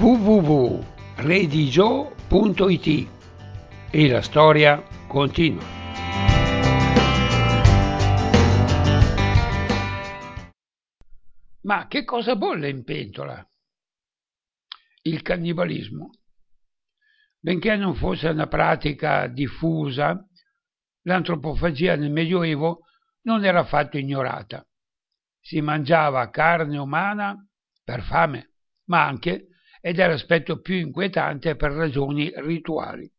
www.redigio.it e la storia continua. Ma che cosa bolle in pentola? Il cannibalismo. Benché non fosse una pratica diffusa, l'antropofagia nel Medioevo non era affatto ignorata. Si mangiava carne umana per fame, ma anche, ed è l'aspetto più inquietante, per ragioni rituali.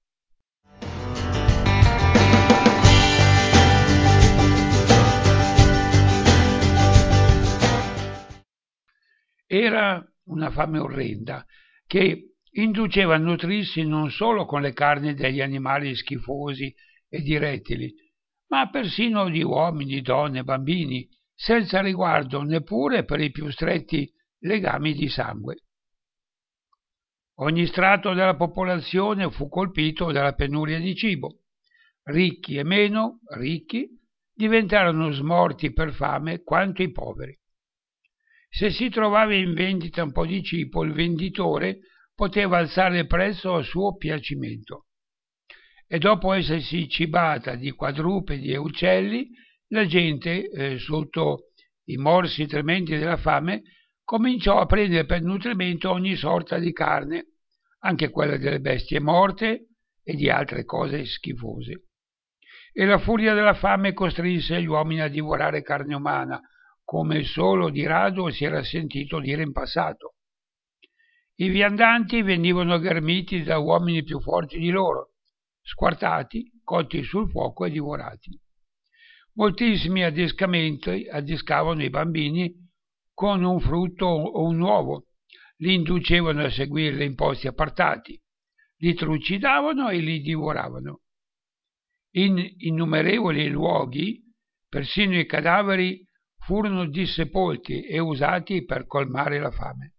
Era una fame orrenda che induceva a nutrirsi non solo con le carni degli animali schifosi e di rettili, ma persino di uomini, donne e bambini, senza riguardo neppure per i più stretti legami di sangue. Ogni strato della popolazione fu colpito dalla penuria di cibo. Ricchi e meno ricchi diventarono smorti per fame quanto i poveri. Se si trovava in vendita un po' di cibo, il venditore poteva alzare il prezzo a suo piacimento. E dopo essersi cibata di quadrupedi e uccelli, la gente, sotto i morsi tremendi della fame, cominciò a prendere per nutrimento ogni sorta di carne, anche quella delle bestie morte e di altre cose schifose. E la furia della fame costrinse gli uomini a divorare carne umana, come solo di rado si era sentito dire in passato. I viandanti venivano ghermiti da uomini più forti di loro, squartati, cotti sul fuoco e divorati. Moltissimi adescamenti adescavano i bambini con un frutto o un uovo, li inducevano a seguire in posti appartati, li trucidavano e li divoravano. In innumerevoli luoghi, persino i cadaveri furono dissepolti e usati per colmare la fame.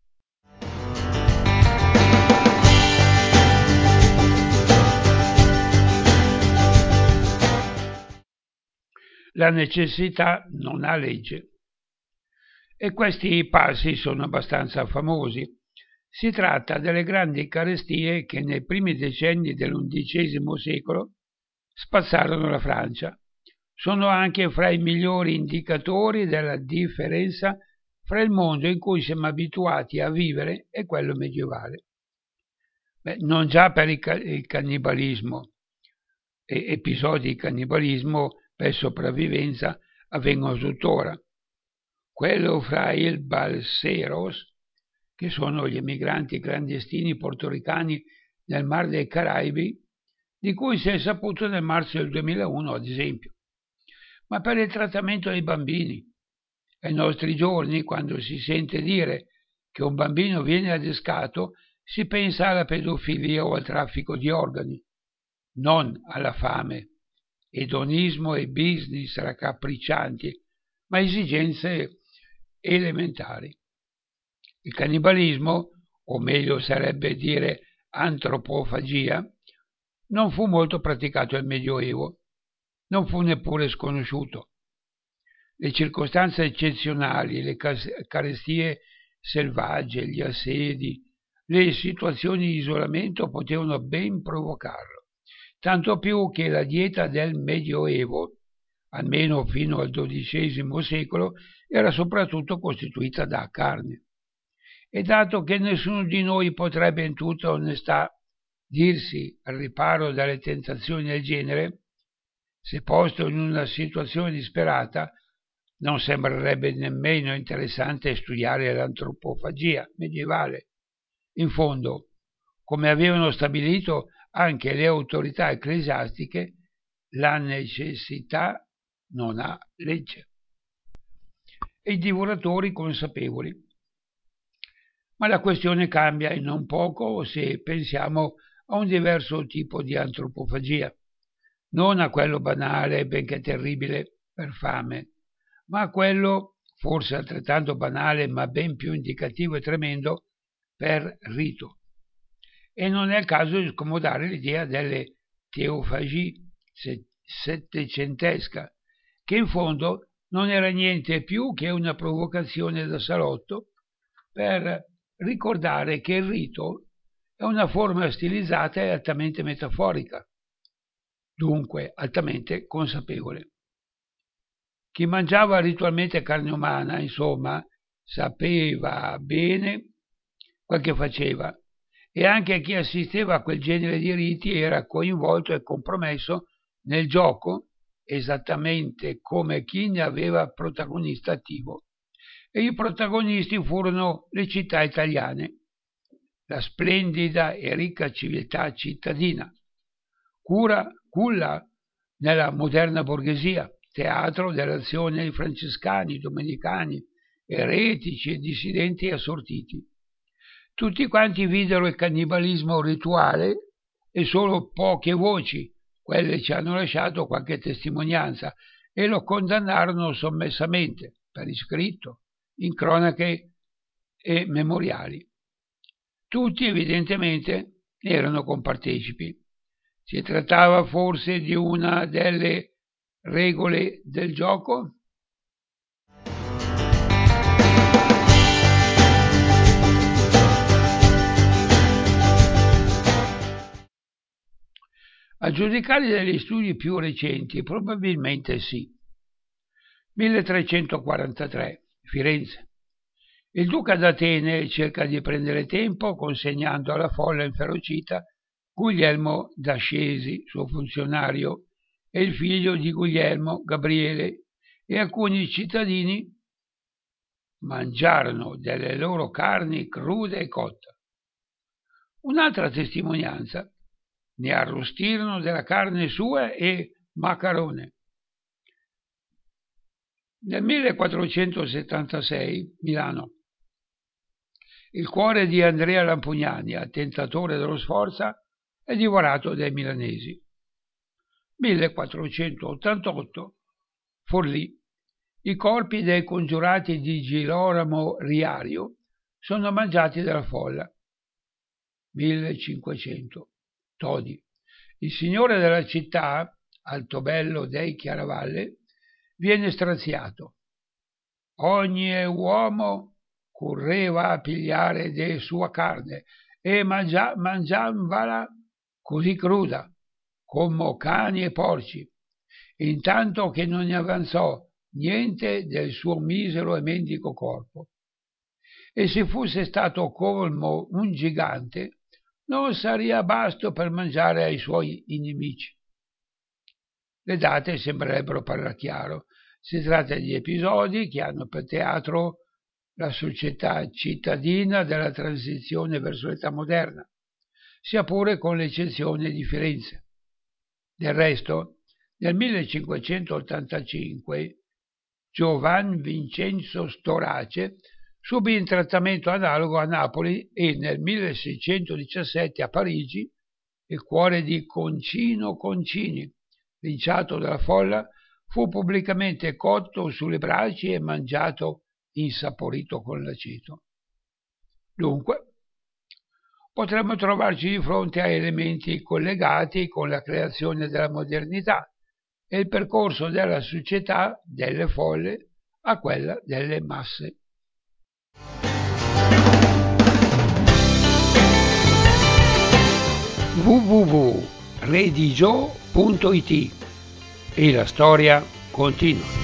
La necessità non ha legge. E questi passi sono abbastanza famosi. Si tratta delle grandi carestie che nei primi decenni dell'undicesimo secolo spazzarono la Francia. Sono anche fra i migliori indicatori della differenza fra il mondo in cui siamo abituati a vivere e quello medievale. Non già per il cannibalismo, e episodi di cannibalismo per sopravvivenza avvengono tuttora. Quello fra i balseros, che sono gli emigranti clandestini portoricani nel Mar dei Caraibi, di cui si è saputo nel marzo del 2001, ad esempio. Ma per il trattamento dei bambini. Ai nostri giorni, quando si sente dire che un bambino viene adescato, si pensa alla pedofilia o al traffico di organi, non alla fame, edonismo e business raccapriccianti, ma esigenze elementari. Il cannibalismo, o meglio sarebbe dire antropofagia, non fu molto praticato nel Medioevo, non fu neppure sconosciuto. Le circostanze eccezionali, le carestie selvagge, gli assedi, le situazioni di isolamento potevano ben provocarlo, tanto più che la dieta del Medioevo, almeno fino al XII secolo, era soprattutto costituita da carne. E dato che nessuno di noi potrebbe in tutta onestà dirsi al riparo dalle tentazioni del genere, se posto in una situazione disperata, non sembrerebbe nemmeno interessante studiare l'antropofagia medievale. In fondo, come avevano stabilito anche le autorità ecclesiastiche, la necessità non ha legge. E i divoratori consapevoli. Ma la questione cambia e non poco se pensiamo a un diverso tipo di antropofagia, non a quello banale, benché terribile, per fame, ma a quello, forse altrettanto banale, ma ben più indicativo e tremendo, per rito. E non è il caso di scomodare l'idea delle teofagie settecentesca, che in fondo non era niente più che una provocazione da salotto per ricordare che il rito è una forma stilizzata e altamente metaforica, dunque altamente consapevole. Chi mangiava ritualmente carne umana, insomma, sapeva bene quel che faceva, e anche chi assisteva a quel genere di riti era coinvolto e compromesso nel gioco esattamente come chi ne aveva protagonista attivo. E i protagonisti furono le città italiane, la splendida e ricca civiltà cittadina, culla nella moderna borghesia, teatro dell'azione di francescani, domenicani, eretici e dissidenti assortiti. Tutti quanti videro il cannibalismo rituale e solo poche voci, quelle ci hanno lasciato qualche testimonianza, e lo condannarono sommessamente, per iscritto, in cronache e memoriali. Tutti evidentemente erano compartecipi. Si trattava forse di una delle regole del gioco? A giudicare dagli studi più recenti, probabilmente sì. 1343, Firenze. Il duca d'Atene cerca di prendere tempo consegnando alla folla inferocita Guglielmo d'Ascesi, suo funzionario, e il figlio di Guglielmo, Gabriele, e alcuni cittadini mangiarono delle loro carni crude e cotta. Un'altra testimonianza: ne arrostirono della carne sua e maccarone. Nel 1476, Milano. Il cuore di Andrea Lampugnani, attentatore dello Sforza, è divorato dai milanesi. 1488, Forlì. I corpi dei congiurati di Girolamo Riario sono mangiati dalla folla. 1500, Todi. Il signore della città, Altobello dei Chiaravalle, viene straziato. Ogni uomo correva a pigliare de sua carne e mangiavala così cruda, come cani e porci, intanto che non ne avanzò niente del suo misero e mendico corpo. E se fosse stato colmo un gigante, non sarebbe basto per mangiare ai suoi inimici. Le date sembrerebbero parlare chiaro. Si tratta di episodi che hanno per teatro la società cittadina della transizione verso l'età moderna, sia pure con l'eccezione di Firenze. Del resto, nel 1585 Giovan Vincenzo Storace subì un trattamento analogo a Napoli e nel 1617 a Parigi il cuore di Concino Concini, linciato dalla folla, fu pubblicamente cotto sulle braci e mangiato insaporito con l'aceto. Dunque, potremmo trovarci di fronte a elementi collegati con la creazione della modernità e il percorso della società delle folle a quella delle masse. www.redigio.it e la storia continua.